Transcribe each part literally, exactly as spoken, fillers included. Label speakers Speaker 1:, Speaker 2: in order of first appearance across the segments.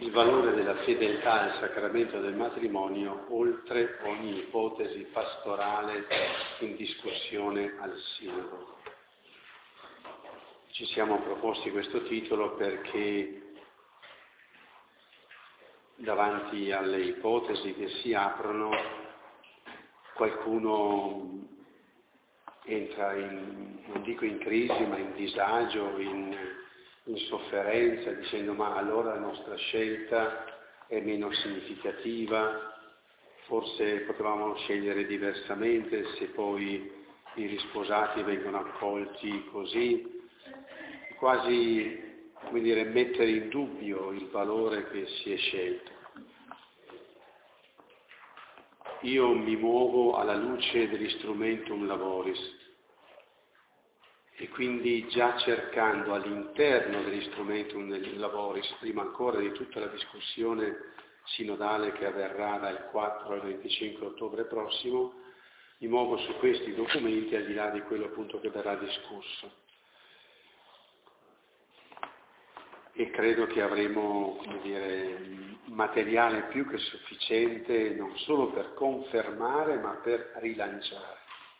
Speaker 1: il valore della fedeltà al sacramento del matrimonio oltre ogni ipotesi pastorale in discussione al Sinodo. Ci siamo proposti questo titolo perché davanti alle ipotesi che si aprono qualcuno entra in, non dico in crisi, ma in disagio, in, in sofferenza, dicendo ma allora la nostra scelta è meno significativa, forse potevamo scegliere diversamente se poi i risposati vengono accolti così, quasi, come dire, mettere in dubbio il valore che si è scelto. Io mi muovo alla luce dell'instrumentum laboris e quindi già cercando all'interno dell'instrumentum laboris, prima ancora di tutta la discussione sinodale che avverrà dal quattro al venticinque ottobre prossimo, mi muovo su questi documenti al di là di quello appunto che verrà discusso. E credo che avremo, come dire, materiale più che sufficiente non solo per confermare ma per rilanciare.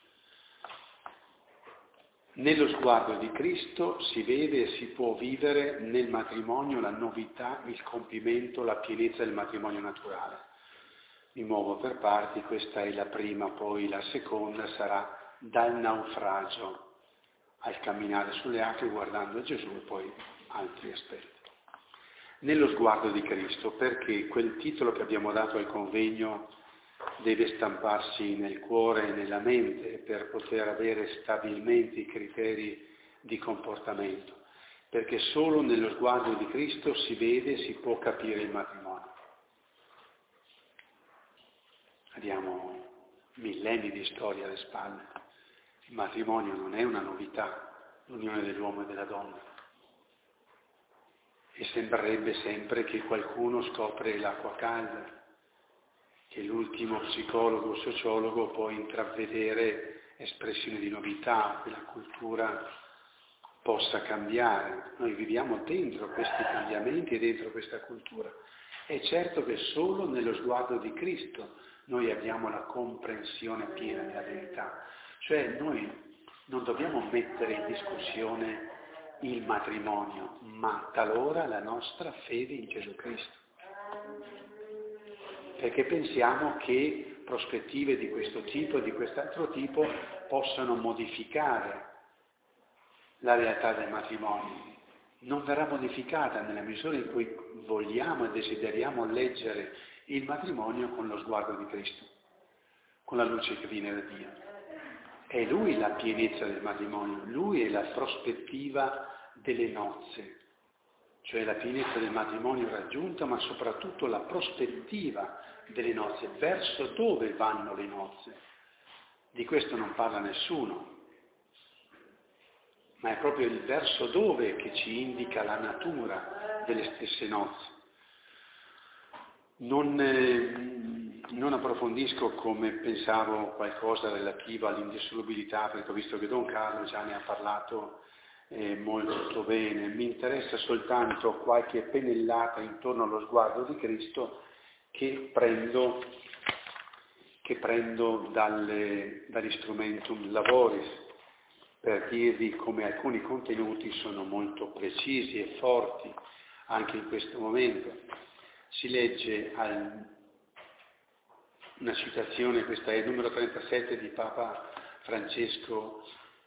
Speaker 1: Nello sguardo di Cristo si vede e si può vivere nel matrimonio la novità, il compimento, la pienezza del matrimonio naturale. Mi muovo per parti, questa è la prima, poi la seconda sarà dal naufragio al camminare sulle acque guardando Gesù e poi altri aspetti. Nello sguardo di Cristo, perché quel titolo che abbiamo dato al convegno deve stamparsi nel cuore e nella mente per poter avere stabilmente i criteri di comportamento, perché solo nello sguardo di Cristo si vede e si può capire il matrimonio. Abbiamo millenni di storia alle spalle, il matrimonio non è una novità, l'unione dell'uomo e della donna. E sembrerebbe sempre che qualcuno scopre l'acqua calda, che l'ultimo psicologo o sociologo può intravedere espressioni di novità, che la cultura possa cambiare. Noi viviamo dentro questi cambiamenti e dentro questa cultura. È certo che solo nello sguardo di Cristo noi abbiamo la comprensione piena della verità. Cioè noi non dobbiamo mettere in discussione il matrimonio, ma talora la nostra fede in Gesù Cristo. Perché pensiamo che prospettive di questo tipo e di quest'altro tipo possano modificare la realtà del matrimonio. Non verrà modificata nella misura in cui vogliamo e desideriamo leggere il matrimonio con lo sguardo di Cristo, con la luce che viene da Dio. È Lui la pienezza del matrimonio, Lui è la prospettiva delle nozze, cioè la pienezza del matrimonio raggiunta, ma soprattutto la prospettiva delle nozze, verso dove vanno le nozze. Di questo non parla nessuno, ma è proprio il verso dove che ci indica la natura delle stesse nozze. Non, eh, non approfondisco come pensavo qualcosa relativo all'indissolubilità, perché ho visto che Don Carlo già ne ha parlato eh, molto bene. Mi interessa soltanto qualche pennellata intorno allo sguardo di Cristo che prendo, che prendo dalle, dall'instrumentum laboris, per dirvi come alcuni contenuti sono molto precisi e forti anche in questo momento. Si legge al, una citazione, questa è il numero trentasette di Papa Francesco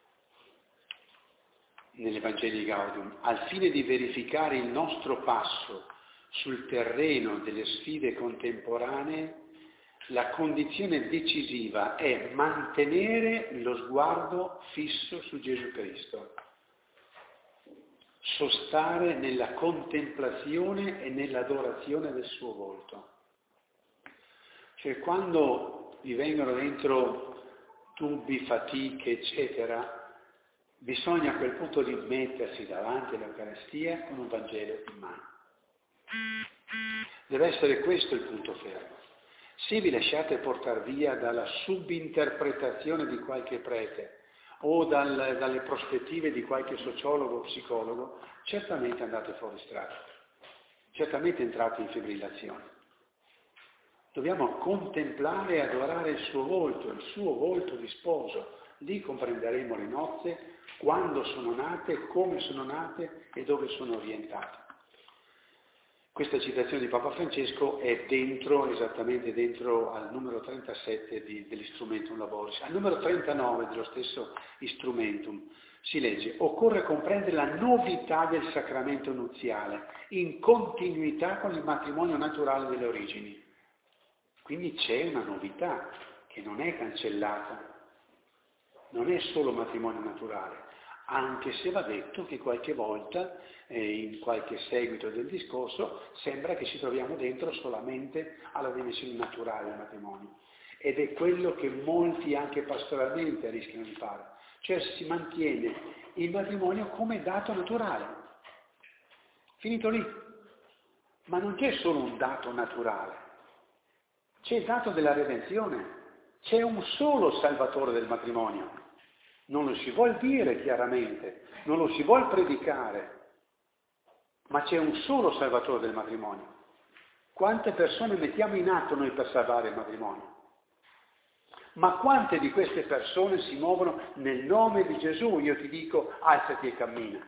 Speaker 1: nell'Evangelii Gaudium, al fine di verificare il nostro passo sul terreno delle sfide contemporanee, la condizione decisiva è mantenere lo sguardo fisso su Gesù Cristo, sostare nella contemplazione e nell'adorazione del suo volto. Cioè quando vi vengono dentro dubbi, fatiche, eccetera, bisogna a quel punto di mettersi davanti all'Eucaristia con un Vangelo in mano. Deve essere questo il punto fermo. Se vi lasciate portare via dalla subinterpretazione di qualche prete o dal, dalle prospettive di qualche sociologo o psicologo, certamente andate fuori strada. certamente entrato in fibrillazione. Dobbiamo contemplare e adorare il suo volto, il suo volto di sposo. Lì comprenderemo le nozze, quando sono nate, come sono nate e dove sono orientate. Questa citazione di Papa Francesco è dentro, esattamente dentro al numero trentasette di, dell'Instrumentum Laboris. Al numero trentanove dello stesso Instrumentum si legge: occorre comprendere la novità del sacramento nuziale, in continuità con il matrimonio naturale delle origini. Quindi c'è una novità che non è cancellata, non è solo matrimonio naturale, anche se va detto che qualche volta, eh, in qualche seguito del discorso, sembra che ci troviamo dentro solamente alla dimensione naturale del matrimonio. Ed è quello che molti anche pastoralmente rischiano di fare, cioè si mantiene il matrimonio come dato naturale. Finito lì. Ma non c'è solo un dato naturale, c'è il dato della redenzione, c'è un solo salvatore del matrimonio. Non lo si vuol dire chiaramente, non lo si vuol predicare, ma c'è un solo salvatore del matrimonio. Quante persone mettiamo in atto noi per salvare il matrimonio? Ma quante di queste persone si muovono nel nome di Gesù? Io ti dico, alzati e cammina.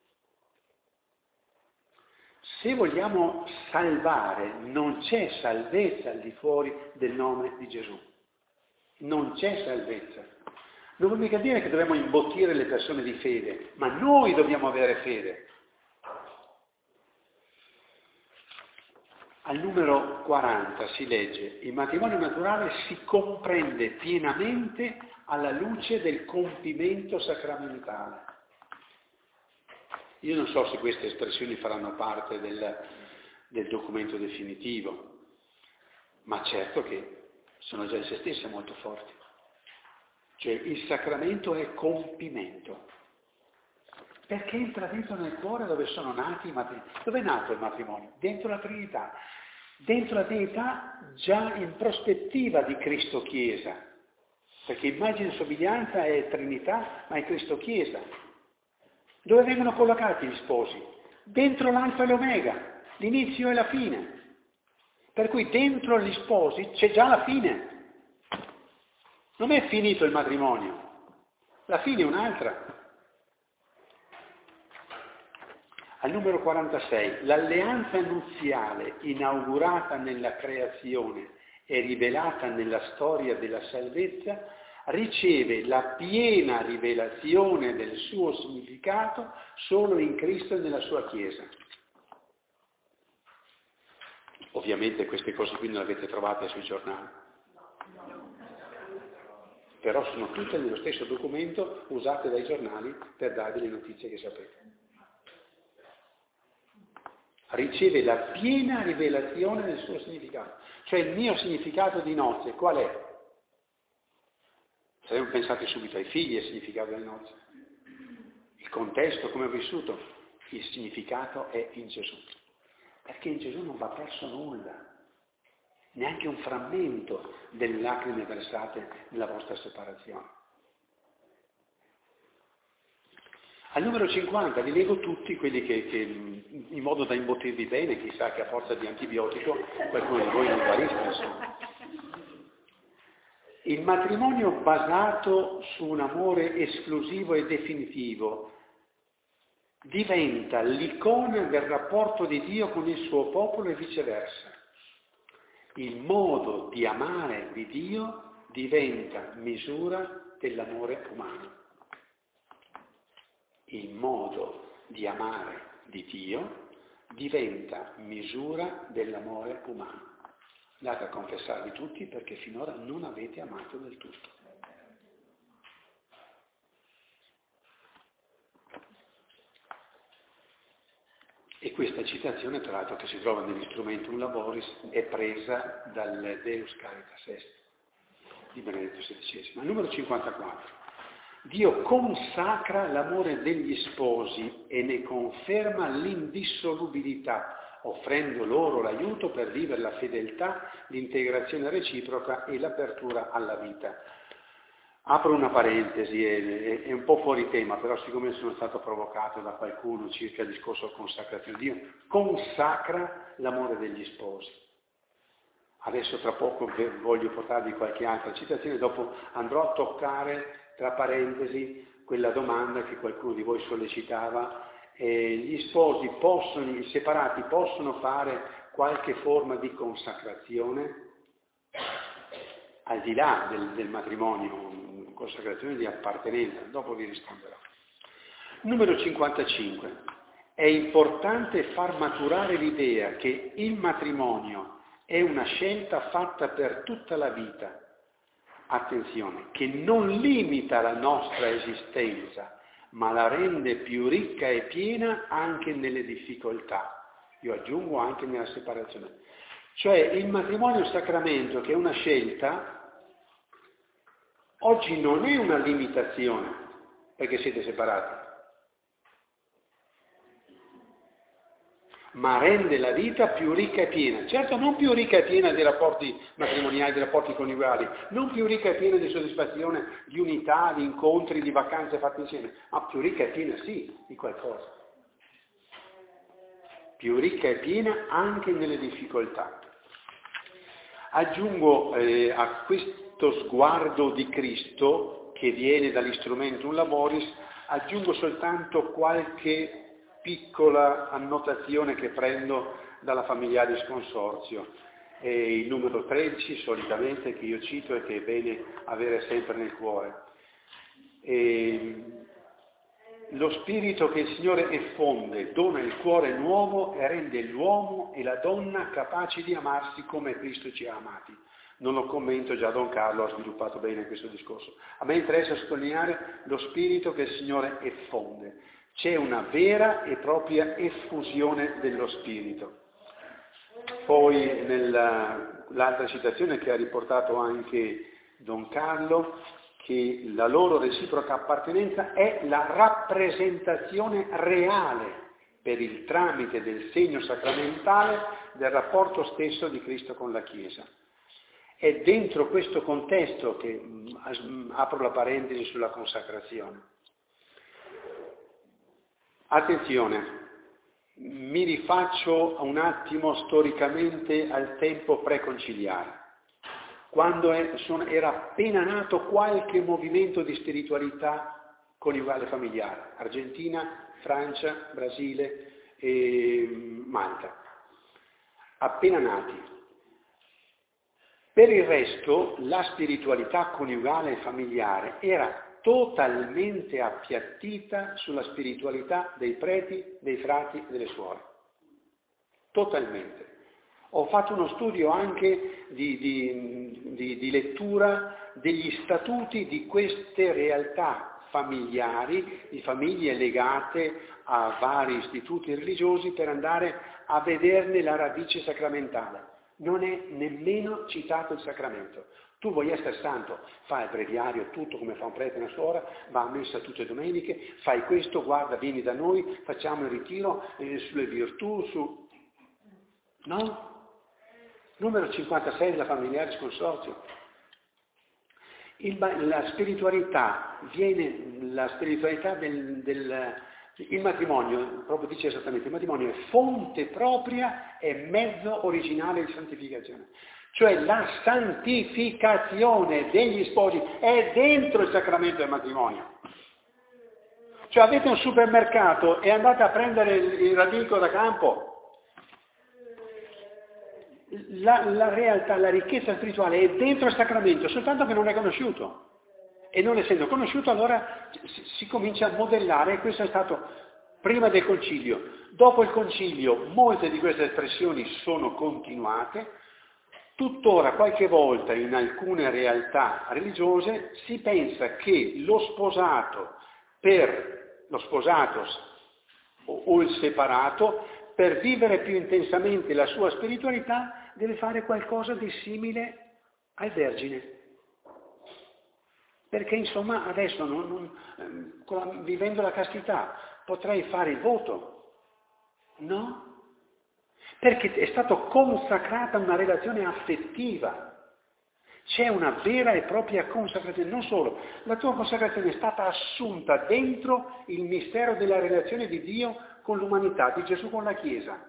Speaker 1: Se vogliamo salvare, non c'è salvezza al di fuori del nome di Gesù. Non c'è salvezza. Non vuol mica dire che dobbiamo imbottire le persone di fede, ma noi dobbiamo avere fede. Al numero quaranta si legge: il matrimonio naturale si comprende pienamente alla luce del compimento sacramentale. Io non so se queste espressioni faranno parte del, del documento definitivo, ma certo che sono già in se stesse molto forti. Cioè il sacramento è compimento, perché entra dentro nel cuore dove sono nati i matrimoni. Dove è nato il matrimonio? Dentro la Trinità, dentro la Trinità già in prospettiva di Cristo Chiesa, perché immagine e somiglianza è Trinità, ma è Cristo Chiesa. Dove vengono collocati gli sposi? Dentro l'alfa e l'omega, l'inizio e la fine. Per cui dentro gli sposi c'è già la fine. Non è finito il matrimonio, la fine è un'altra. Al numero quarantasei, l'alleanza nuziale inaugurata nella creazione e rivelata nella storia della salvezza riceve la piena rivelazione del suo significato solo in Cristo e nella sua Chiesa. Ovviamente queste cose qui non le avete trovate sui giornali. Però sono tutte nello stesso documento usate dai giornali per darvi le notizie che sapete. Riceve la piena rivelazione del suo significato. Cioè il mio significato di nozze, qual è? Saremmo pensati subito ai figli e al significato delle nozze. Il contesto, come ho vissuto, il significato è in Gesù. Perché in Gesù non va perso nulla. Neanche un frammento delle lacrime versate nella vostra separazione. Al numero cinquanta vi leggo tutti quelli che, che in modo da imbottirvi bene, chissà che a forza di antibiotico qualcuno di voi non guarisca, insomma. Il matrimonio basato su un amore esclusivo e definitivo diventa l'icona del rapporto di Dio con il suo popolo e viceversa. Il modo di amare di Dio diventa misura dell'amore umano. Il modo di amare di Dio diventa misura dell'amore umano. Andate a confessarvi tutti perché finora non avete amato del tutto. E questa citazione, tra l'altro, che si trova nell'Instrumentum Laboris, è presa dal Deus Caritas Est di Benedetto sedicesimo. Al numero cinquantaquattro. Dio consacra l'amore degli sposi e ne conferma l'indissolubilità, offrendo loro l'aiuto per vivere la fedeltà, l'integrazione reciproca e l'apertura alla vita. Apro una parentesi, è, è un po' fuori tema, però siccome sono stato provocato da qualcuno circa il discorso consacrazione, Dio consacra l'amore degli sposi. Adesso tra poco voglio portarvi qualche altra citazione, dopo andrò a toccare tra parentesi quella domanda che qualcuno di voi sollecitava. Eh, gli sposi possono, i separati possono fare qualche forma di consacrazione al di là del, del matrimonio, consacrazione di appartenenza? Dopo vi risponderò. Numero cinquantacinque. È importante far maturare l'idea che il matrimonio è una scelta fatta per tutta la vita. Attenzione, che non limita la nostra esistenza, ma la rende più ricca e piena anche nelle difficoltà. Io aggiungo anche nella separazione. Cioè il matrimonio è un sacramento che è una scelta, oggi non è una limitazione perché siete separati, ma rende la vita più ricca e piena. Certo, non più ricca e piena dei rapporti matrimoniali, dei rapporti coniugali, non più ricca e piena di soddisfazione, di unità, di incontri, di vacanze fatte insieme, ma più ricca e piena sì di qualcosa. Più ricca e piena anche nelle difficoltà. Aggiungo eh, a questo sguardo di Cristo, che viene dall'Instrumentum Laboris, aggiungo soltanto qualche piccola annotazione che prendo dalla Familiaris Consortio. E il numero tredici, solitamente, che io cito e che è bene avere sempre nel cuore. E lo spirito che il Signore effonde dona il cuore nuovo e rende l'uomo e la donna capaci di amarsi come Cristo ci ha amati. Non lo commento, già Don Carlo ha sviluppato bene questo discorso. A me interessa sottolineare lo spirito che il Signore effonde. C'è una vera e propria effusione dello spirito. Poi nell'altra citazione che ha riportato anche Don Carlo, che la loro reciproca appartenenza è la rappresentazione reale, per il tramite del segno sacramentale, del rapporto stesso di Cristo con la Chiesa. È dentro questo contesto che mh, apro la parentesi sulla consacrazione. Attenzione, mi rifaccio un attimo storicamente al tempo preconciliare, quando era appena nato qualche movimento di spiritualità coniugale familiare, Argentina, Francia, Brasile e Malta, appena nati. Per il resto la spiritualità coniugale e familiare era totalmente appiattita sulla spiritualità dei preti, dei frati e delle suore. Totalmente. Ho fatto uno studio anche di, di, di, di lettura degli statuti di queste realtà familiari, di famiglie legate a vari istituti religiosi, per andare a vederne la radice sacramentale. Non è nemmeno citato il sacramento. Tu vuoi essere santo, fai il breviario, tutto come fa un prete e una suora, va a messa tutte le domeniche, fai questo, guarda, vieni da noi, facciamo il ritiro eh, sulle virtù, su... No? Numero cinquantasei della Familiaris Consortio. Il, la spiritualità viene, la spiritualità del, del il matrimonio, proprio dice esattamente, il matrimonio è fonte propria e mezzo originale di santificazione. Cioè la santificazione degli sposi è dentro il sacramento del matrimonio. Cioè avete un supermercato e andate a prendere il, il radico da campo. La, la realtà, la ricchezza spirituale è dentro il sacramento, soltanto che non è conosciuto. E non essendo conosciuto, allora si, si comincia a modellare, e questo è stato prima del concilio. Dopo il concilio molte di queste espressioni sono continuate. Tuttora qualche volta in alcune realtà religiose si pensa che lo sposato per lo sposato o, o il separato, per vivere più intensamente la sua spiritualità, deve fare qualcosa di simile al Vergine. Perché insomma adesso, non, non, vivendo la castità, potrei fare il voto? No? Perché è stata consacrata una relazione affettiva. C'è una vera e propria consacrazione, non solo, la tua consacrazione è stata assunta dentro il mistero della relazione di Dio con l'umanità, di Gesù con la Chiesa.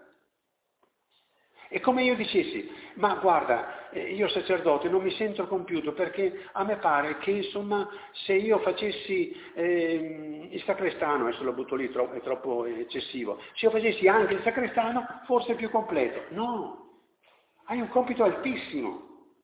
Speaker 1: È come io dicessi, ma guarda, io sacerdote non mi sento compiuto perché a me pare che insomma se io facessi eh, il sacrestano, adesso lo butto lì, è troppo eccessivo, se io facessi anche il sacrestano forse è più completo. No, hai un compito altissimo,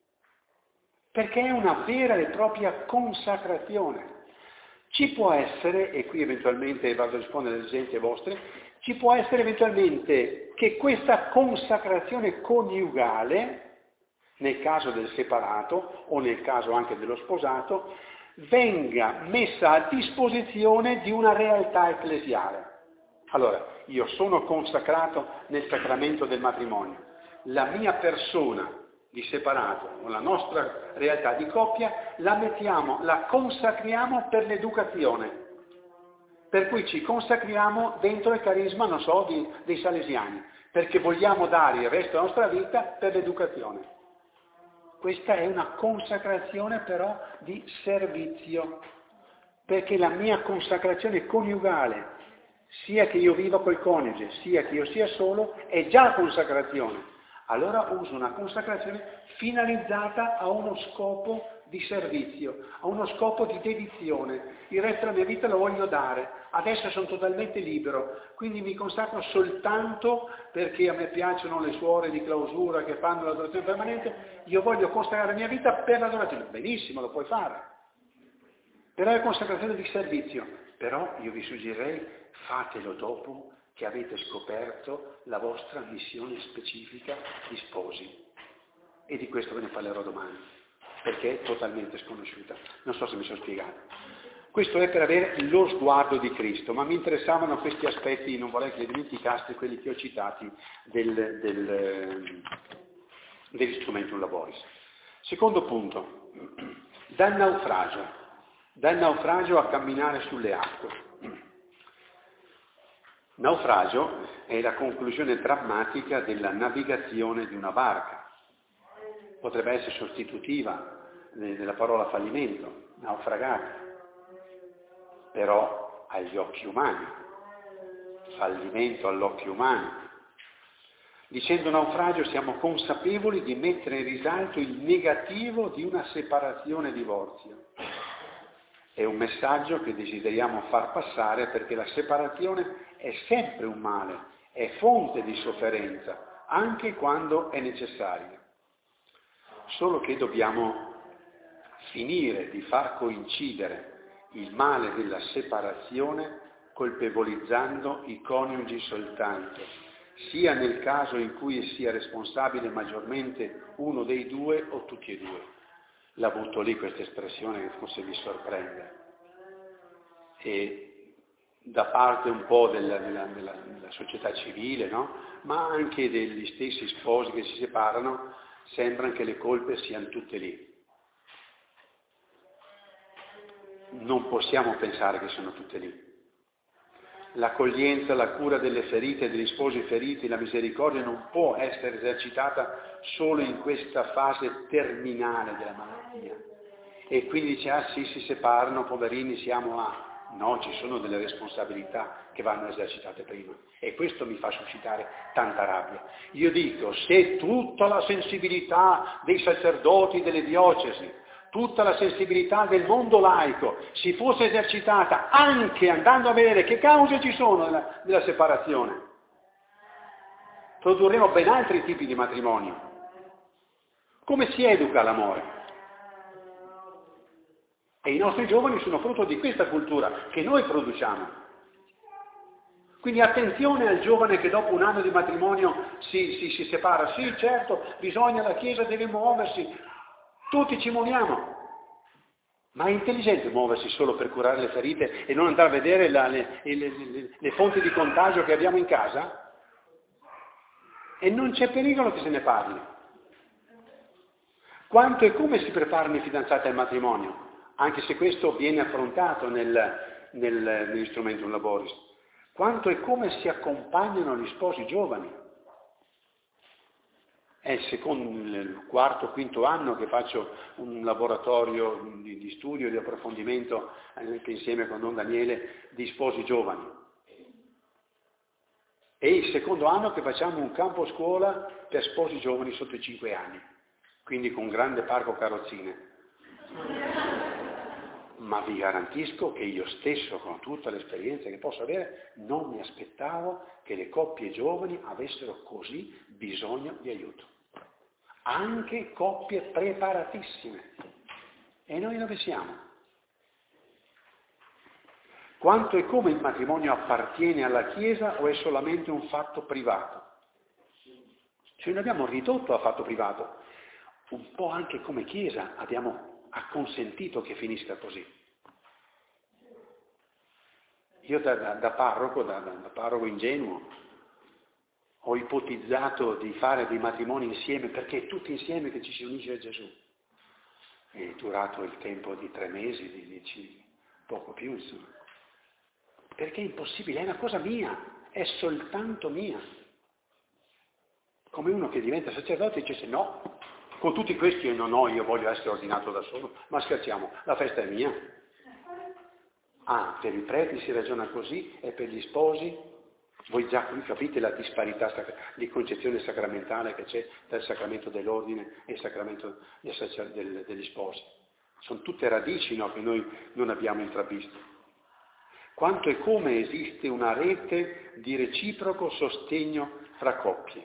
Speaker 1: perché è una vera e propria consacrazione. Ci può essere, e qui eventualmente vado a rispondere alle esigenze vostre, ci può essere eventualmente che questa consacrazione coniugale, nel caso del separato o nel caso anche dello sposato, venga messa a disposizione di una realtà ecclesiale. Allora, io sono consacrato nel sacramento del matrimonio, la mia persona di separato o la nostra realtà di coppia la mettiamo, la consacriamo per l'educazione. Per cui ci consacriamo dentro il carisma, non so, di, dei salesiani, perché vogliamo dare il resto della nostra vita per l'educazione. Questa è una consacrazione però di servizio, perché la mia consacrazione coniugale, sia che io viva col coniuge, sia che io sia solo, è già consacrazione. Allora uso una consacrazione finalizzata a uno scopo di servizio, a uno scopo di dedizione. Il resto della mia vita lo voglio dare. Adesso sono totalmente libero, quindi mi consacro soltanto perché a me piacciono le suore di clausura che fanno l'adorazione permanente. Io voglio consacrare la mia vita per l'adorazione. Benissimo, lo puoi fare. Però è consacrazione di servizio. Però io vi suggerirei, fatelo dopo che avete scoperto la vostra missione specifica di sposi. E di questo ve ne parlerò domani, perché è totalmente sconosciuta. Non so se mi sono spiegato. Questo è per avere lo sguardo di Cristo, ma mi interessavano questi aspetti, non vorrei che li dimenticaste, quelli che ho citati del, del, dell'Instrumentum Laboris. Secondo punto, dal naufragio, dal naufragio a camminare sulle acque. Naufragio è la conclusione drammatica della navigazione di una barca. Potrebbe essere sostitutiva della parola fallimento, naufragata, però agli occhi umani, fallimento all'occhio umano. Dicendo naufragio siamo consapevoli di mettere in risalto il negativo di una separazione divorzio. È un messaggio che desideriamo far passare perché la separazione è sempre un male, è fonte di sofferenza, anche quando è necessaria. Solo che dobbiamo finire di far coincidere il male della separazione colpevolizzando i coniugi soltanto, sia nel caso in cui sia responsabile maggiormente uno dei due o tutti e due. La butto lì questa espressione che forse vi sorprende. E da parte un po' della, della, della, della società civile, no? Ma anche degli stessi sposi che si separano, sembra che le colpe siano tutte lì. Non possiamo pensare che siano tutte lì. L'accoglienza, la cura delle ferite, degli sposi feriti, la misericordia non può essere esercitata solo in questa fase terminale della malattia. E quindi dice, ah sì, si separano, poverini, siamo a... No, ci sono delle responsabilità che vanno esercitate prima. E questo mi fa suscitare tanta rabbia. Io dico, se tutta la sensibilità dei sacerdoti delle diocesi, tutta la sensibilità del mondo laico si fosse esercitata anche andando a vedere che cause ci sono della, della separazione, produrremo ben altri tipi di matrimonio. Come si educa l'amore? E i nostri giovani sono frutto di questa cultura che noi produciamo. Quindi attenzione al giovane che dopo un anno di matrimonio si, si, si separa. Sì, certo, bisogna, la Chiesa deve muoversi, tutti ci muoviamo. Ma è intelligente muoversi solo per curare le ferite e non andare a vedere la, le, le, le, le fonti di contagio che abbiamo in casa? E non c'è pericolo che se ne parli. Quanto e come si preparano i fidanzati al matrimonio? Anche se questo viene affrontato nel, nel, nell'Instrumentum Laboris. Quanto e come si accompagnano gli sposi giovani? È il, secondo, il quarto, quinto anno che faccio un laboratorio di, di studio, di approfondimento, anche insieme con Don Daniele, di sposi giovani. È il secondo anno che facciamo un campo scuola per sposi giovani sotto i cinque anni, quindi con un grande parco carrozzine. Ma vi garantisco che io stesso, con tutta l'esperienza che posso avere, non mi aspettavo che le coppie giovani avessero così bisogno di aiuto. Anche coppie preparatissime. E noi dove siamo? Quanto e come il matrimonio appartiene alla Chiesa o è solamente un fatto privato? Cioè noi abbiamo ridotto a fatto privato. Un po' anche come Chiesa abbiamo acconsentito che finisca così. Io da, da, da parroco, da, da parroco ingenuo, ho ipotizzato di fare dei matrimoni insieme, perché è tutti insieme che ci si unisce a Gesù. È durato il tempo di tre mesi, di, di poco più, insomma. Perché è impossibile, è una cosa mia, è soltanto mia. Come uno che diventa sacerdote e dice no, con tutti questi io non ho, io voglio essere ordinato da solo, ma scherziamo, la festa è mia. Ah, per i preti si ragiona così e per gli sposi? Voi già qui capite la disparità di concezione sacramentale che c'è tra il sacramento dell'ordine e il sacramento degli sposi. Sono tutte radici, no, che noi non abbiamo intravisto. Quanto e come esiste una rete di reciproco sostegno fra coppie.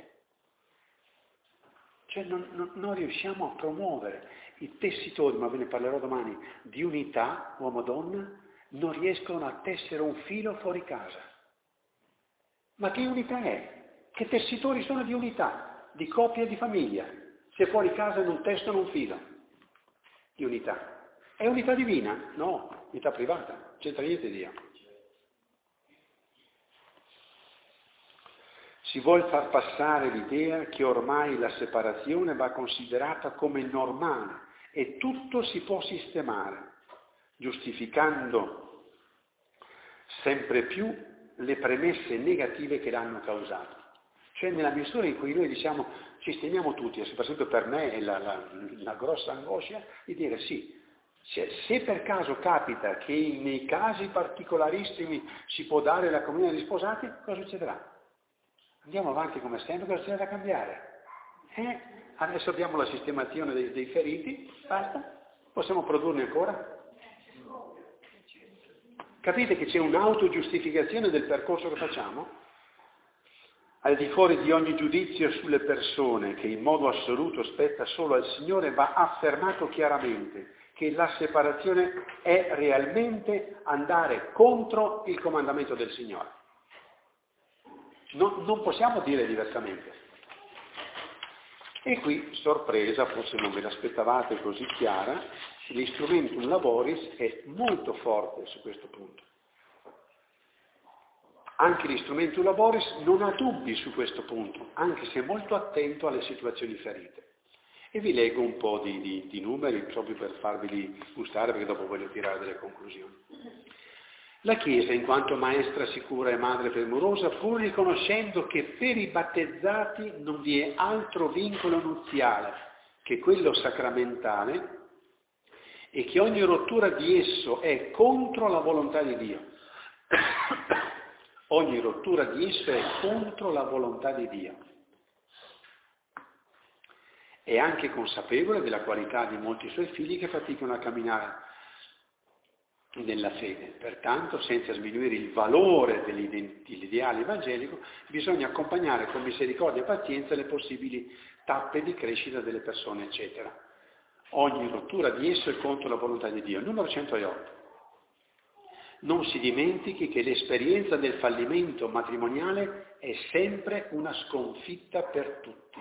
Speaker 1: Cioè non, non, non riusciamo a promuovere i tessitori, ma ve ne parlerò domani, di unità uomo-donna, non riescono a tessere un filo fuori casa. Ma che unità è? Che tessitori sono di unità, di coppia e di famiglia, se fuori casa non tessono un filo di unità? È unità divina? No, unità privata, non c'entra niente Dio. Si vuol far passare l'idea che ormai la separazione va considerata come normale e tutto si può sistemare, giustificando sempre più le premesse negative che l'hanno causato. Cioè nella misura in cui noi diciamo sistemiamo tutti, per esempio per me è la, la, la grossa angoscia di dire sì, se, se per caso capita che nei casi particolarissimi si può dare la comunione agli sposati, cosa succederà? Andiamo avanti come sempre, cosa c'è da cambiare? Eh? Adesso abbiamo la sistemazione dei, dei feriti, basta? Possiamo produrne ancora? Capite che c'è un'autogiustificazione del percorso che facciamo? Al di fuori di ogni giudizio sulle persone, che in modo assoluto spetta solo al Signore, va affermato chiaramente che la separazione è realmente andare contro il comandamento del Signore. Non, non possiamo dire diversamente. E qui, sorpresa, forse non ve l'aspettavate così chiara, l'instrumentum laboris è molto forte su questo punto. Anche l'instrumentum laboris non ha dubbi su questo punto, anche se è molto attento alle situazioni ferite. E vi leggo un po' di, di, di numeri, proprio per farveli gustare, perché dopo voglio tirare delle conclusioni. La Chiesa, in quanto maestra sicura e madre premurosa, pur riconoscendo che per i battezzati non vi è altro vincolo nuziale che quello sacramentale e che ogni rottura di esso è contro la volontà di Dio. Ogni rottura di esso è contro la volontà di Dio. È anche consapevole della qualità di molti suoi figli che faticano a camminare nella fede. Pertanto, senza sminuire il valore dell'ideale evangelico, bisogna accompagnare con misericordia e pazienza le possibili tappe di crescita delle persone, eccetera. Ogni rottura di esso è contro la volontà di Dio. Numero centootto. Non si dimentichi che l'esperienza del fallimento matrimoniale è sempre una sconfitta per tutti.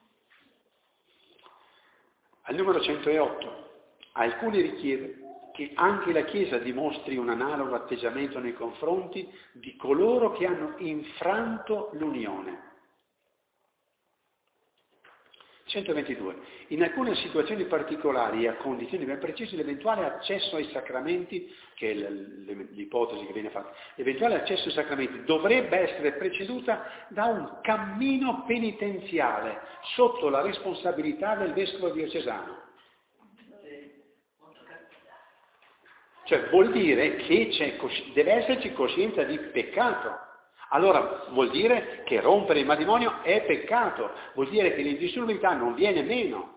Speaker 1: Al numero centootto, alcuni richiedono che anche la Chiesa dimostri un analogo atteggiamento nei confronti di coloro che hanno infranto l'unione. centoventidue. In alcune situazioni particolari e a condizioni ben precise l'eventuale accesso ai sacramenti, che è l'ipotesi che viene fatta, l'eventuale accesso ai sacramenti dovrebbe essere preceduta da un cammino penitenziale sotto la responsabilità del vescovo diocesano. Cioè vuol dire che c'è, deve esserci coscienza di peccato. Allora vuol dire che rompere il matrimonio è peccato, vuol dire che l'indissolubilità non viene meno.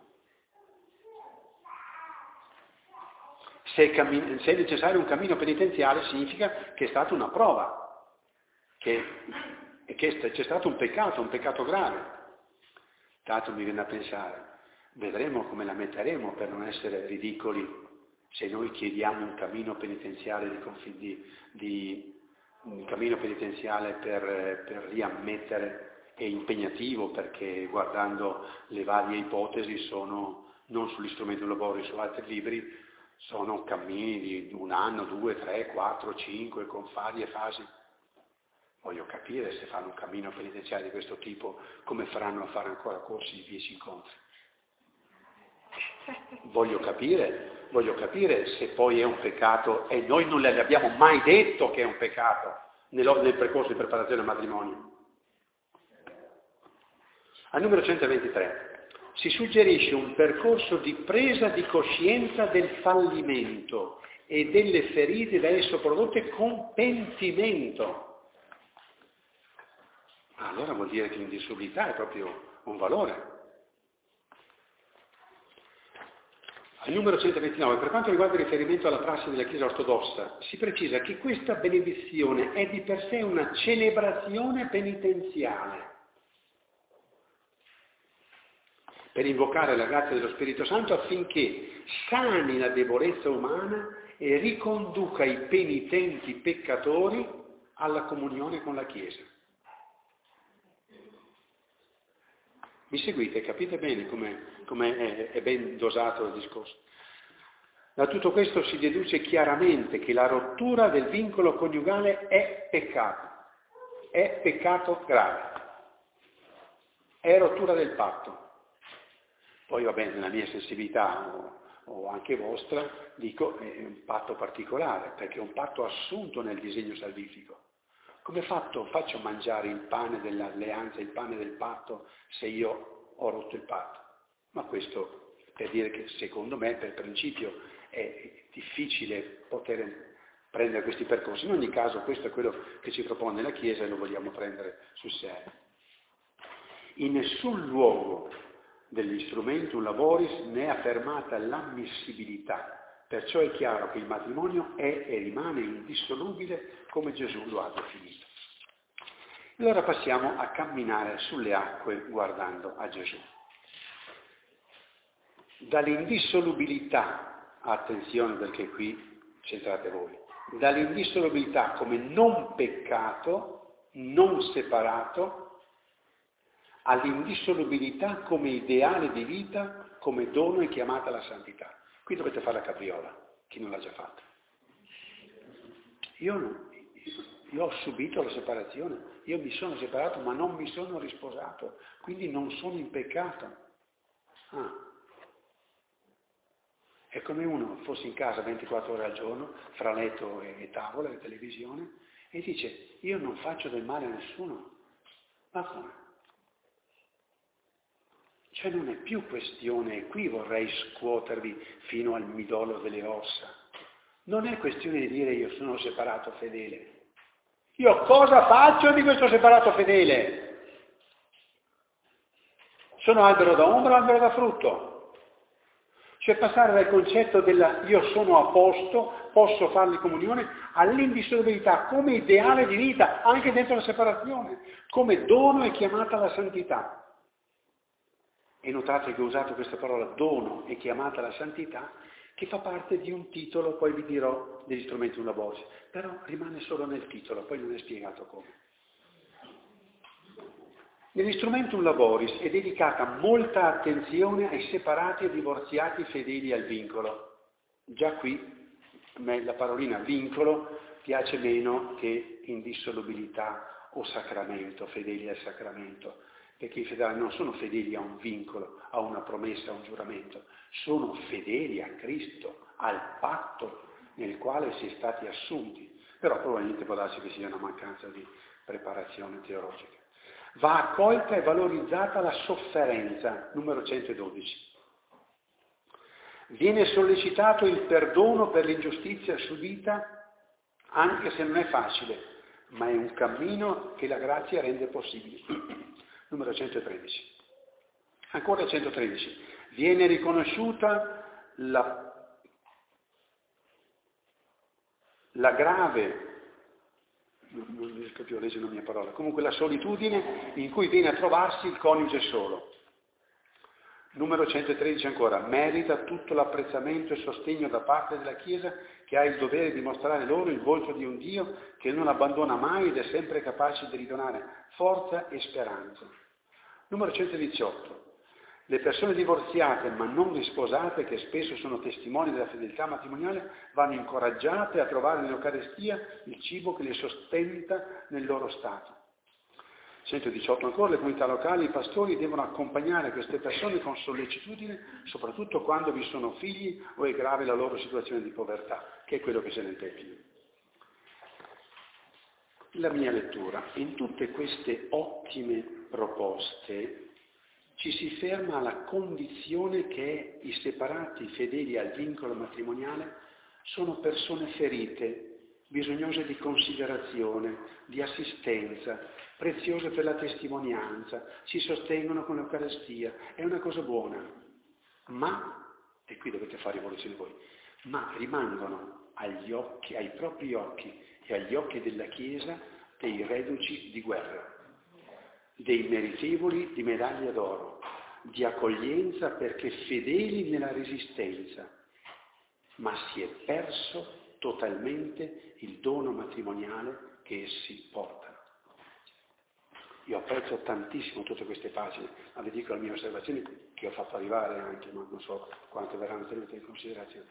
Speaker 1: Se è, cammin- se è necessario un cammino penitenziale significa che è stata una prova, che, che c'è stato un peccato, un peccato grave. Tanto mi viene a pensare, vedremo come la metteremo per non essere ridicoli se noi chiediamo un cammino penitenziale di, confi- di, di un cammino penitenziale per, per riammettere è impegnativo perché guardando le varie ipotesi sono, non sugli strumenti labori, su altri libri, sono cammini di un anno, due, tre, quattro, cinque, con varie fasi. Voglio capire se fanno un cammino penitenziale di questo tipo, come faranno a fare ancora corsi di dieci incontri. Voglio capire, voglio capire se poi è un peccato, e noi non le abbiamo mai detto che è un peccato nel, nel percorso di preparazione al matrimonio. Al numero centoventitré si suggerisce un percorso di presa di coscienza del fallimento e delle ferite da esso prodotte con pentimento. Allora vuol dire che l'indissolubilità è proprio un valore. Al numero centoventinove, per quanto riguarda il riferimento alla prassi della Chiesa ortodossa, si precisa che questa benedizione è di per sé una celebrazione penitenziale per invocare la grazia dello Spirito Santo affinché sani la debolezza umana e riconduca i penitenti peccatori alla comunione con la Chiesa. Mi seguite? Capite bene come è, è ben dosato il discorso? Da tutto questo si deduce chiaramente che la rottura del vincolo coniugale è peccato, è peccato grave, è rottura del patto. Poi va bene, nella mia sensibilità o, o anche vostra, dico è un patto particolare, perché è un patto assunto nel disegno salvifico. Come fatto, faccio mangiare il pane dell'alleanza, il pane del patto, se io ho rotto il patto? Ma questo per dire che secondo me, per principio, è difficile poter prendere questi percorsi. In ogni caso questo è quello che ci propone la Chiesa e lo vogliamo prendere sul serio. In nessun luogo dell'instrumentum laboris ne è affermata l'ammissibilità. Perciò è chiaro che il matrimonio è e rimane indissolubile come Gesù lo ha definito. Allora passiamo a camminare sulle acque guardando a Gesù. Dall'indissolubilità, attenzione perché qui centrate voi, dall'indissolubilità come non peccato, non separato, all'indissolubilità come ideale di vita, come dono e chiamata alla santità. Qui dovete fare la capriola, chi non l'ha già fatta. Io, non, io ho subito la separazione, io mi sono separato ma non mi sono risposato, quindi non sono in peccato. Ah. È come uno fosse in casa ventiquattro ore al giorno, fra letto e tavola e televisione, e dice, io non faccio del male a nessuno. Ma come? Cioè non è più questione, e qui vorrei scuotervi fino al midollo delle ossa, non è questione di dire io sono separato fedele. Io cosa faccio di questo separato fedele? Sono albero da ombra o albero da frutto? Cioè passare dal concetto della io sono a posto, posso farli comunione, all'indissolubilità come ideale di vita, anche dentro la separazione, come dono e chiamata alla santità. E notate che ho usato questa parola dono e chiamata alla santità, che fa parte di un titolo, poi vi dirò, degli strumenti laboris, però rimane solo nel titolo, poi non è spiegato come. Nell'instrumentum laboris è dedicata molta attenzione ai separati e divorziati fedeli al vincolo. Già qui a me la parolina vincolo piace meno che indissolubilità o sacramento, fedeli al sacramento. perché i fedeli non sono fedeli a un vincolo, a una promessa, a un giuramento, sono fedeli a Cristo, al patto nel quale si è stati assunti, però probabilmente può darsi che sia una mancanza di preparazione teologica. Va accolta e valorizzata la sofferenza, numero centododici. Viene sollecitato il perdono per l'ingiustizia subita, anche se non è facile, ma è un cammino che la grazia rende possibile. Numero centotredici. Ancora centotredici. Viene riconosciuta la, la grave, non riesco più a leggere la mia parola, comunque la solitudine in cui viene a trovarsi il coniuge solo. Numero centotredici ancora, merita tutto l'apprezzamento e sostegno da parte della Chiesa che ha il dovere di mostrare loro il volto di un Dio che non abbandona mai ed è sempre capace di ridonare forza e speranza. Numero centodiciotto, le persone divorziate ma non risposate, che spesso sono testimoni della fedeltà matrimoniale, vanno incoraggiate a trovare nell'Eucaristia il cibo che le sostenta nel loro stato. centodiciotto ancora, le comunità locali, i pastori devono accompagnare queste persone con sollecitudine, soprattutto quando vi sono figli o è grave la loro situazione di povertà, che è quello che c'è nel Tempio. La mia lettura, in tutte queste ottime proposte ci si ferma alla condizione che i separati fedeli al vincolo matrimoniale sono persone ferite, bisognose di considerazione, di assistenza, preziose per la testimonianza, si sostengono con l'Eucaristia, è una cosa buona, ma, e qui dovete fare rivoluzione voi, ma rimangono agli occhi, ai propri occhi e agli occhi della Chiesa dei reduci di guerra, dei meritevoli di medaglia d'oro, di accoglienza perché fedeli nella resistenza, ma si è perso totalmente il dono matrimoniale che essi portano. Io apprezzo tantissimo tutte queste pagine, ma vi dico le mie osservazioni che ho fatto arrivare anche, ma non so quante verranno tenute in considerazione.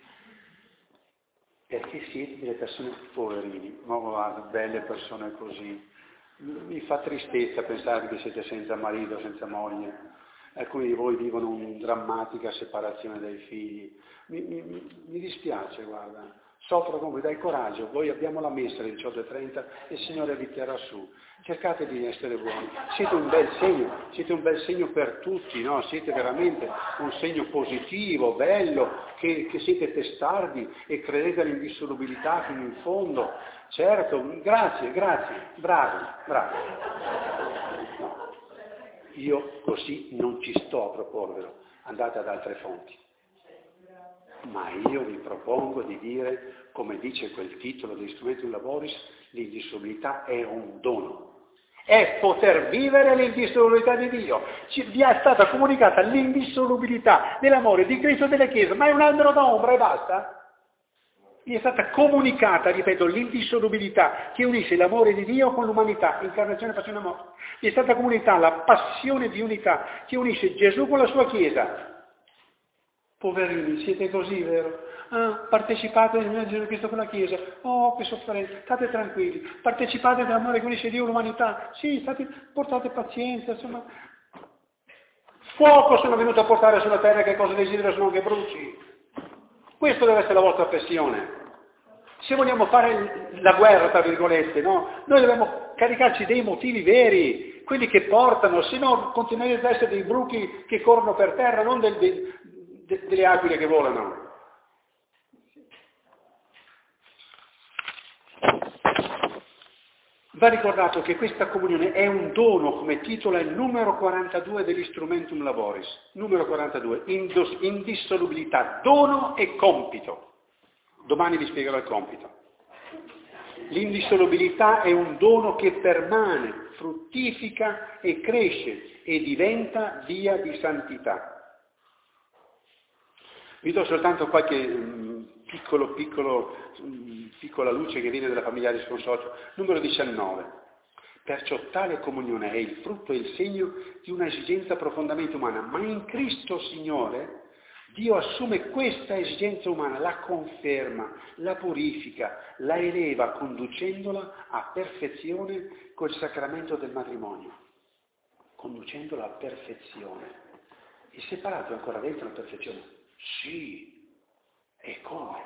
Speaker 1: Perché siete delle persone poverini, ma guarda, belle persone così. Mi fa tristezza pensare che siete senza marito, senza moglie. Alcuni di voi vivono una drammatica separazione dai figli. Mi, mi, mi dispiace, guarda. Soffro con voi, dai coraggio, voi abbiamo la messa alle diciotto e trenta e il Signore vi tirerà su. Cercate di essere buoni. Siete un bel segno, siete un bel segno per tutti, no? Siete veramente un segno positivo, bello, che, che siete testardi e credete all'indissolubilità fino in fondo. Certo, grazie, grazie, bravi, bravi. No. Io così non ci sto a proporvelo, andate ad altre fonti. Ma io vi propongo di dire, come dice quel titolo di Instrumentum Laboris, l'indissolubilità è un dono. È poter vivere l'indissolubilità di Dio. Ci, vi è stata comunicata l'indissolubilità dell'amore di Cristo e della Chiesa, ma è un albero d'ombra e basta. Vi è stata comunicata, ripeto, l'indissolubilità che unisce l'amore di Dio con l'umanità, incarnazione, passione e morte. Vi è stata comunicata la passione di unità che unisce Gesù con la sua Chiesa. Poverini, siete così, vero? Ah, partecipate all'unione di Gesù Cristo con la Chiesa. Oh, che sofferenza, state tranquilli. Partecipate all'amore che unisce Dio e l'umanità. Sì, state, portate pazienza, insomma. Fuoco sono venuto a portare sulla terra, che cosa desidero sono che bruci. Questo deve essere la vostra passione. Se vogliamo fare la guerra, tra virgolette, no? Noi dobbiamo caricarci dei motivi veri, quelli che portano, se no continuerete ad essere dei bruchi che corrono per terra, non del, del delle aquile che volano. Va ricordato che questa comunione è un dono, come titola il numero quarantadue dell'Instrumentum Laboris. Numero quarantadue, indos, indissolubilità, dono e compito. Domani vi spiegherò il compito. L'indissolubilità è un dono che permane, fruttifica e cresce e diventa via di santità. Vi do soltanto qualche um, piccolo, piccolo, um, piccola luce che viene dalla famiglia di Sconsorcio. Numero diciannove. Perciò tale comunione è il frutto e il segno di una esigenza profondamente umana, ma in Cristo Signore Dio assume questa esigenza umana, la conferma, la purifica, la eleva conducendola a perfezione col sacramento del matrimonio. conducendolo alla perfezione. Il separato è ancora dentro la perfezione? Sì. E come?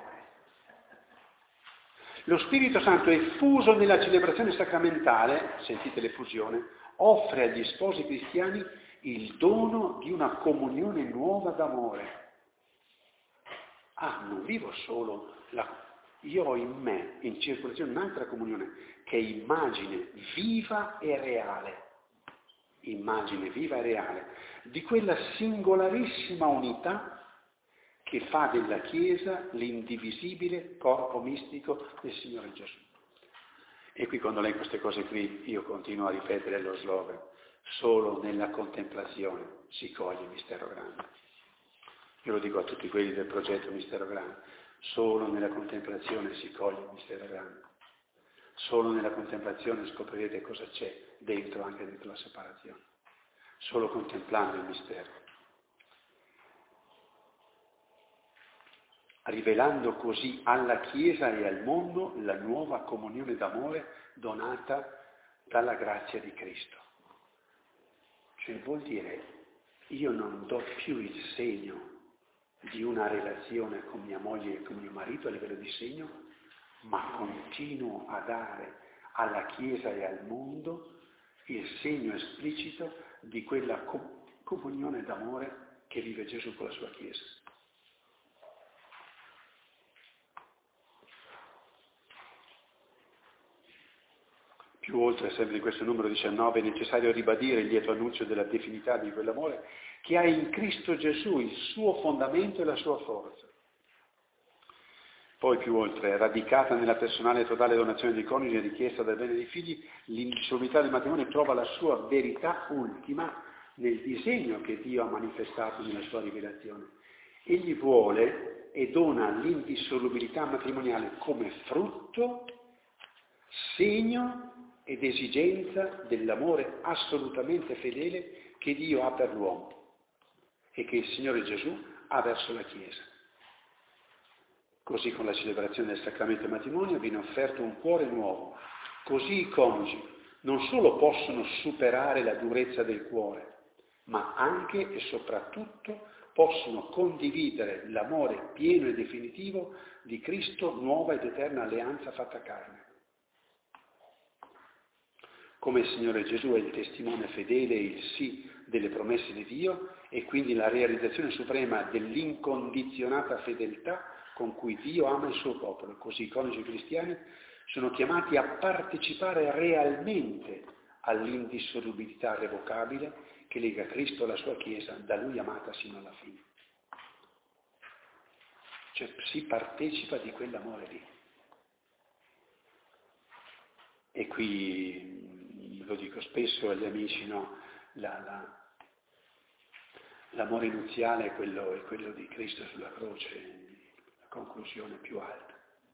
Speaker 1: Lo Spirito Santo è fuso nella celebrazione sacramentale, sentite l'effusione, offre agli sposi cristiani il dono di una comunione nuova d'amore. Ah, non vivo solo, la, io ho in me, in circolazione, un'altra comunione, che è immagine viva e reale, immagine viva e reale, di quella singolarissima unità che fa della Chiesa l'indivisibile corpo mistico del Signore Gesù. E qui quando leggo queste cose qui io continuo a ripetere lo slogan, solo nella contemplazione si coglie il mistero grande. Io lo dico a tutti quelli del progetto Mistero Grande, solo nella contemplazione si coglie il mistero grande. Solo nella contemplazione scoprirete cosa c'è dentro, anche dentro la separazione. Solo contemplando il mistero. Rivelando così alla Chiesa e al mondo la nuova comunione d'amore donata dalla grazia di Cristo. Cioè vuol dire, io non do più il segno di una relazione con mia moglie e con mio marito a livello di segno, ma continuo a dare alla Chiesa e al mondo il segno esplicito di quella com- comunione d'amore che vive Gesù con la sua Chiesa. Più oltre, sempre in questo numero diciannove, è necessario ribadire il lieto annunzio della definità di quell'amore che ha in Cristo Gesù il suo fondamento e la sua forza. Poi più oltre, radicata nella personale e totale donazione dei coniugi e richiesta del bene dei figli, l'indissolubilità del matrimonio trova la sua verità ultima nel disegno che Dio ha manifestato nella sua rivelazione. Egli vuole e dona l'indissolubilità matrimoniale come frutto, segno ed esigenza dell'amore assolutamente fedele che Dio ha per l'uomo e che il Signore Gesù ha verso la Chiesa. Così con la celebrazione del sacramento del matrimonio viene offerto un cuore nuovo, così i coniugi non solo possono superare la durezza del cuore, ma anche e soprattutto possono condividere l'amore pieno e definitivo di Cristo, nuova ed eterna alleanza fatta carne. Come il Signore Gesù è il testimone fedele e il sì delle promesse di Dio e quindi la realizzazione suprema dell'incondizionata fedeltà con cui Dio ama il suo popolo, così i coniugi cristiani sono chiamati a partecipare realmente all'indissolubilità revocabile che lega Cristo alla sua Chiesa, da Lui amata sino alla fine. Cioè si partecipa di quell'amore lì. E qui lo dico spesso agli amici, no? La, la, l'amore nuziale è quello, è quello di Cristo sulla croce, la conclusione più alta.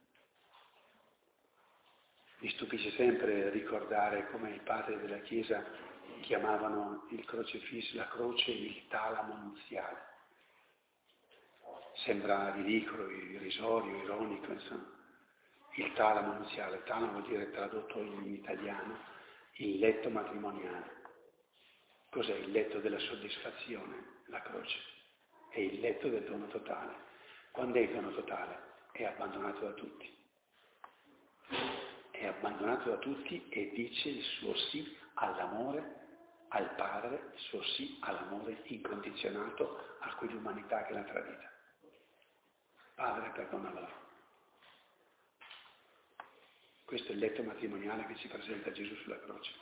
Speaker 1: Mi stupisce sempre ricordare come i padri della Chiesa chiamavano il crocefisso, la croce, il talamo nuziale. Sembra ridicolo, irrisorio, ironico, insomma. Il talamo nuziale, il talamo vuol dire tradotto in italiano, il letto matrimoniale. Cos'è il letto della soddisfazione? La croce. È il letto del dono totale. Quando è il dono totale? È abbandonato da tutti. È abbandonato da tutti e dice il suo sì all'amore, al Padre, il suo sì all'amore incondizionato a quell'umanità che l'ha tradita. Padre, perdona loro. Questo è il letto matrimoniale che ci presenta Gesù sulla croce.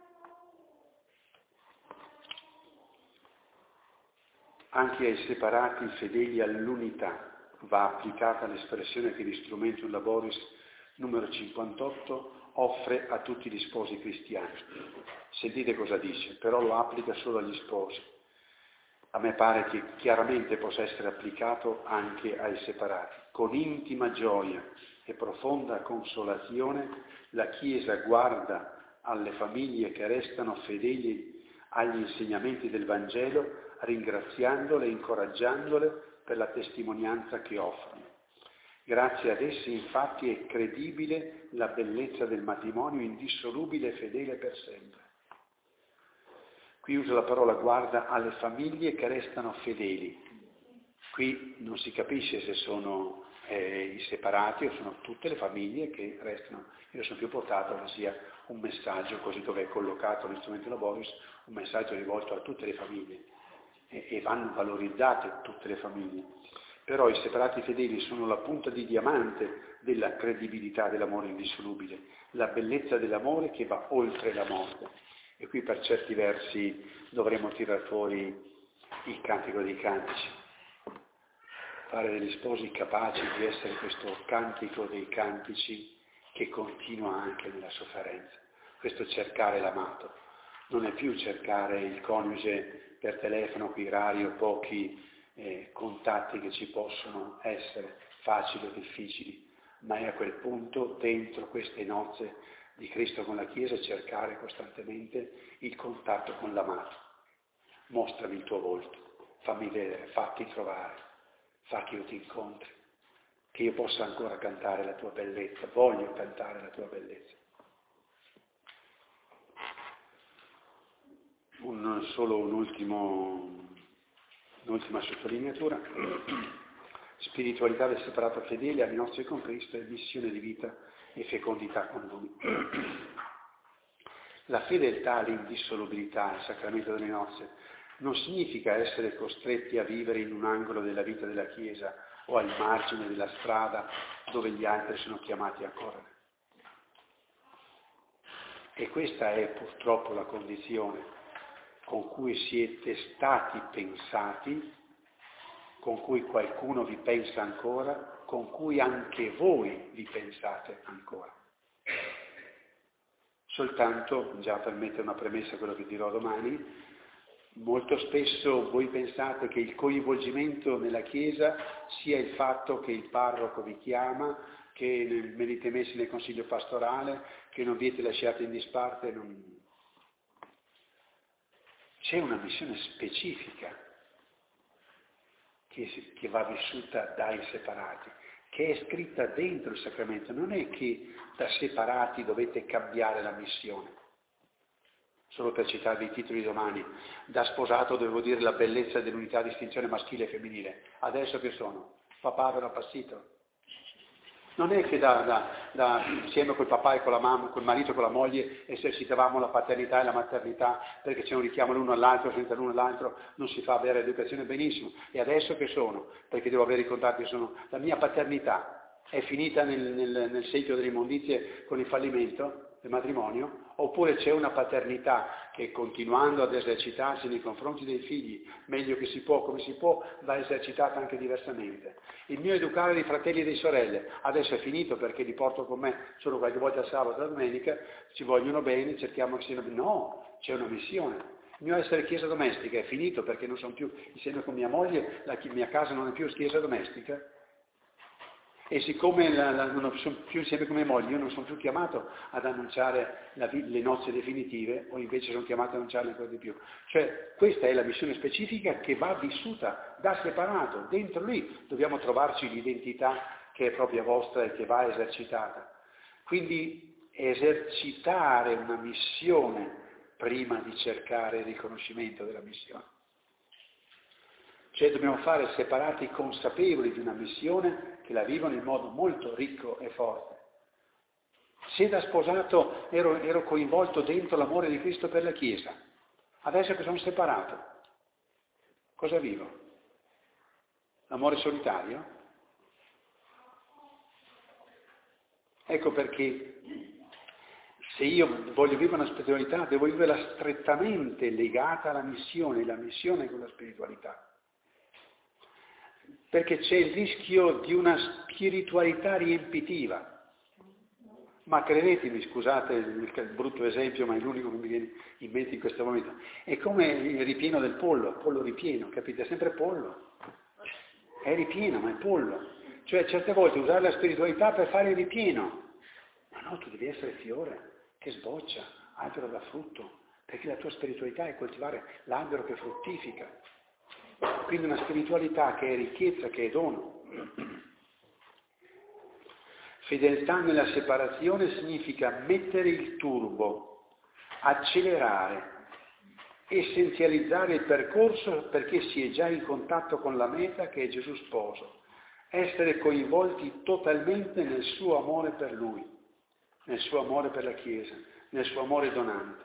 Speaker 1: Anche ai separati fedeli all'unità va applicata l'espressione che l'Instrumentum Laboris numero cinquantotto offre a tutti gli sposi cristiani. Sentite cosa dice, però lo applica solo agli sposi. A me pare che chiaramente possa essere applicato anche ai separati. Con intima gioia e profonda consolazione la Chiesa guarda alle famiglie che restano fedeli agli insegnamenti del Vangelo, ringraziandole e incoraggiandole per la testimonianza che offrono. Grazie ad essi infatti è credibile la bellezza del matrimonio indissolubile e fedele per sempre. Qui uso la parola guarda alle famiglie che restano fedeli. Qui non si capisce se sono eh, i separati o sono tutte le famiglie che restano. Io sono più portato che sia un messaggio, così dove è collocato l'istrumento Laboris, un messaggio rivolto a tutte le famiglie e, e vanno valorizzate tutte le famiglie. Però i separati fedeli sono la punta di diamante della credibilità dell'amore indissolubile, la bellezza dell'amore che va oltre la morte. E qui per certi versi dovremmo tirare fuori il cantico dei cantici, fare degli sposi capaci di essere questo cantico dei cantici che continua anche nella sofferenza. Questo cercare l'amato, non è più cercare il coniuge per telefono, qui rari o pochi eh, contatti che ci possono essere, facili o difficili, ma è a quel punto, dentro queste nozze di Cristo con la Chiesa, cercare costantemente il contatto con l'amato. Mostrami il tuo volto, fammi vedere, fatti trovare, fa che io ti incontri, che io possa ancora cantare la tua bellezza, voglio cantare la tua bellezza. Un, solo un ultimo, un'ultima sottolineatura. Spiritualità del separato fedele ai nostri con Cristo e missione di vita e fecondità con Lui. La fedeltà all'indissolubilità, il sacramento delle nozze, non significa essere costretti a vivere in un angolo della vita della Chiesa o al margine della strada dove gli altri sono chiamati a correre. E questa è purtroppo la condizione con cui siete stati pensati, con cui qualcuno vi pensa ancora, con cui anche voi vi pensate ancora. Soltanto, già per mettere una premessa a quello che dirò domani, molto spesso voi pensate che il coinvolgimento nella Chiesa sia il fatto che il parroco vi chiama, che venite messi nel consiglio pastorale, che non viete lasciati in disparte. Non... C'è una missione specifica che, che va vissuta dai separati, che è scritta dentro il sacramento. Non è che da separati dovete cambiare la missione. Solo per citarvi i titoli domani, da sposato devo dire la bellezza dell'unità di distinzione maschile e femminile. Adesso che sono? Papà ve l'ho passito. Non è che da, da, da, insieme col papà e con la mamma, col marito e con la moglie esercitavamo la paternità e la maternità perché c'è un richiamo l'uno all'altro, senza l'uno all'altro non si fa avere educazione benissimo. E adesso che sono? Perché devo avere i contatti, sono la mia paternità è finita nel, nel, nel secchio delle immondizie con il fallimento del matrimonio, oppure c'è una paternità che continuando ad esercitarsi nei confronti dei figli, meglio che si può, come si può, va esercitata anche diversamente. Il mio educare dei fratelli e delle sorelle adesso è finito perché li porto con me solo qualche volta al sabato e la domenica, ci vogliono bene, cerchiamo che siano bene. No, c'è una missione. Il mio essere chiesa domestica è finito perché non sono più insieme con mia moglie, la mia casa non è più chiesa domestica. E siccome la, la, non sono più insieme con mia moglie, io non sono più chiamato ad annunciare la, le nozze definitive, o invece sono chiamato ad annunciarle ancora di più. Cioè, questa è la missione specifica che va vissuta da separato. Dentro lì dobbiamo trovarci l'identità che è propria vostra e che va esercitata. Quindi esercitare una missione prima di cercare il riconoscimento della missione. Cioè dobbiamo fare separati consapevoli di una missione che la vivono in modo molto ricco e forte. Se da sposato ero, ero coinvolto dentro l'amore di Cristo per la Chiesa, adesso che sono separato, cosa vivo? L'amore solitario? Ecco perché se io voglio vivere una spiritualità, devo viverla strettamente legata alla missione, la missione con la spiritualità. Perché c'è il rischio di una spiritualità riempitiva. Ma credetemi, scusate il brutto esempio, ma è l'unico che mi viene in mente in questo momento, è come il ripieno del pollo, pollo ripieno, capite? È sempre pollo. È ripieno, ma è pollo. Cioè certe volte usare la spiritualità per fare il ripieno. Ma no, tu devi essere fiore che sboccia, albero da frutto, perché la tua spiritualità è coltivare l'albero che fruttifica. Quindi una spiritualità che è ricchezza, che è dono. Fedeltà nella separazione significa mettere il turbo, accelerare, essenzializzare il percorso perché si è già in contatto con la meta che è Gesù sposo, essere coinvolti totalmente nel suo amore per Lui, nel suo amore per la Chiesa, nel suo amore donante.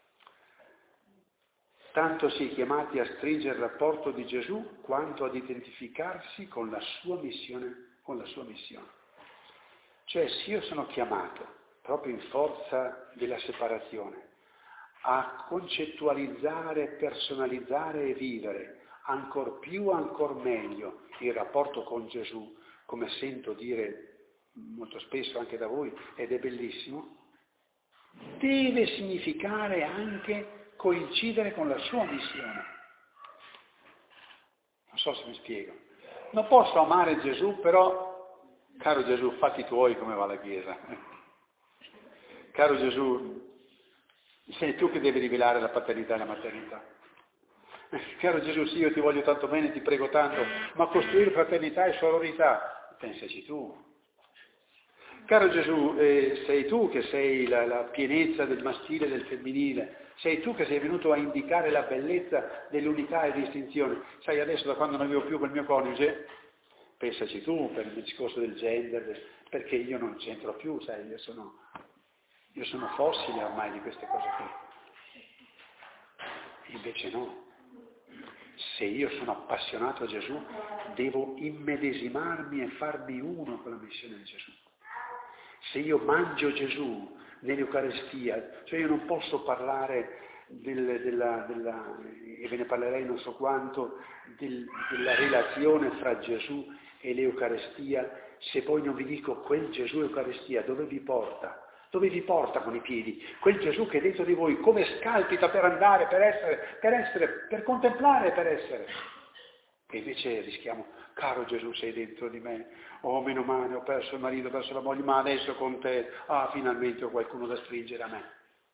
Speaker 1: Tanto si è chiamati a stringere il rapporto di Gesù quanto ad identificarsi con la sua missione, con la sua missione. Cioè, se io sono chiamato, proprio in forza della separazione, a concettualizzare, personalizzare e vivere ancor più, ancor meglio il rapporto con Gesù, come sento dire molto spesso anche da voi, ed è bellissimo, deve significare anche coincidere con la sua missione. Non so se mi spiego. Non posso amare Gesù, però, caro Gesù, fatti tuoi come va la Chiesa. Caro Gesù, sei tu che devi rivelare la paternità e la maternità. Caro Gesù, sì, io ti voglio tanto bene, ti prego tanto, ma costruire fraternità e sororità, pensaci tu. Caro Gesù, eh, sei tu che sei la, la pienezza del maschile e del femminile, sei tu che sei venuto a indicare la bellezza dell'unità e distinzione. Sai, adesso da quando non vivo più col mio coniuge, pensaci tu per il discorso del gender, perché io non c'entro più, sai, io sono, io sono fossile ormai di queste cose qui. Invece no. Se io sono appassionato a Gesù, devo immedesimarmi e farmi uno con la missione di Gesù. Se io mangio Gesù nell'Eucaristia, cioè io non posso parlare del, della, della, e ve ne parlerei non so quanto, del, della relazione fra Gesù e l'Eucaristia, se poi non vi dico quel Gesù Eucaristia dove vi porta? Dove vi porta con i piedi? Quel Gesù che è dentro di voi, come scalpita per andare, per essere, per essere, per contemplare, per essere. E invece rischiamo, caro Gesù sei dentro di me, oh meno male, ho perso il marito, ho perso la moglie, ma adesso con te, ah finalmente ho qualcuno da stringere a me.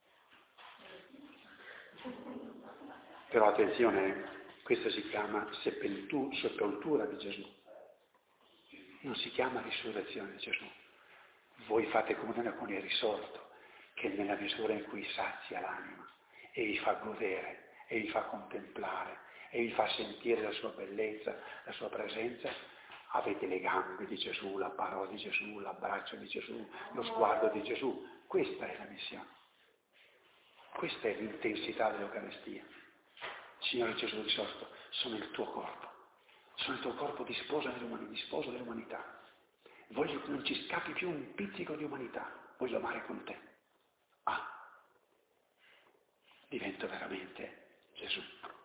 Speaker 1: Però attenzione, questa si chiama sepoltura, sepoltura di Gesù, non si chiama risurrezione di Gesù. Voi fate comunione con il risorto, che nella misura in cui sazia l'anima e vi fa godere, e vi fa contemplare, e vi fa sentire la sua bellezza, la sua presenza, avete le gambe di Gesù, la parola di Gesù, l'abbraccio di Gesù, lo sguardo di Gesù. Questa è la missione. Questa è l'intensità dell'Eucaristia. Signore Gesù risorto, sono il tuo corpo, sono il tuo corpo di sposa dell'umanità, di sposo dell'umanità. Voglio che non ci scappi più un pizzico di umanità, voglio amare con te. Ah, divento veramente Gesù.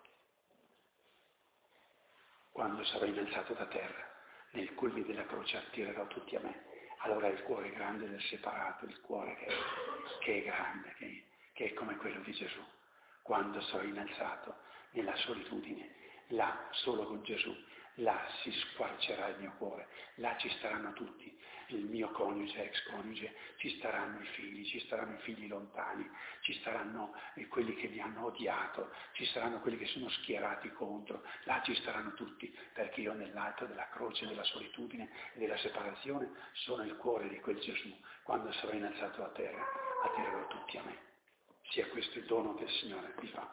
Speaker 1: Quando sarò innalzato da terra, nel culmine della croce attirerò tutti a me. Allora il cuore grande del separato, il cuore che è, che è grande, che, che è come quello di Gesù. Quando sarò innalzato nella solitudine, là, solo con Gesù, là si squarcerà il mio cuore, là ci staranno tutti, il mio coniuge, ex coniuge, ci staranno i figli, ci staranno i figli lontani, ci staranno quelli che mi hanno odiato, ci saranno quelli che sono schierati contro, là ci staranno tutti, perché io nell'alto della croce, della solitudine e della separazione sono il cuore di quel Gesù. Quando sarò innalzato a terra, attirerò tutti a me. Sia questo il dono che il Signore vi fa.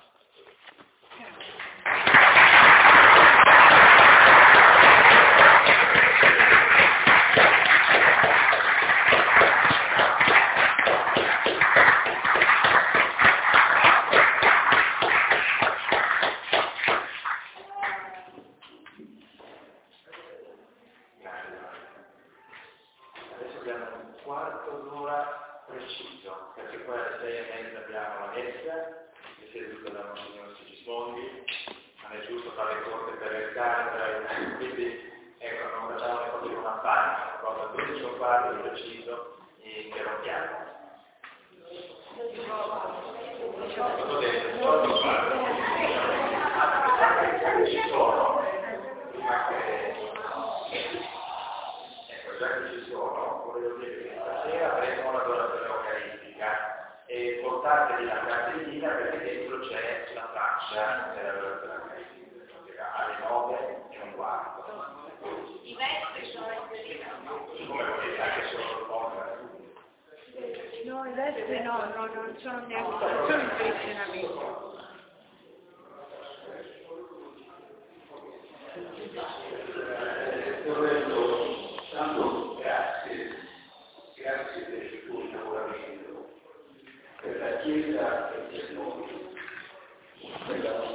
Speaker 2: Adesso abbiamo un quarto d'ora preciso, perché poi alle sei e mezza abbiamo la messa, che si è dovuta da Monsignor Sigismondi, non è giusto fare corte per le carte, quindi ecco, non facciamo le cose con una pagina, cosa dodici o quarto di preciso, interrompiamo. Cosa detto? diciotto e quarto. Ci sono, prima che... Ecco, già che ci sono, volevo dire che stasera avremo l'adorazione eucaristica e portatevi la cartellina perché dentro c'è la traccia dell'adorazione eucaristica, alle nove e un quarto.
Speaker 3: I vestiti sono inseriti?
Speaker 2: Come volete, anche solo il ponte.
Speaker 3: No, i vestiti no, no, non sono neanche, non sono impressionamenti.
Speaker 4: Roberto, tanto grazie, grazie per il tuo innamoramento, per la Chiesa e per noi, per la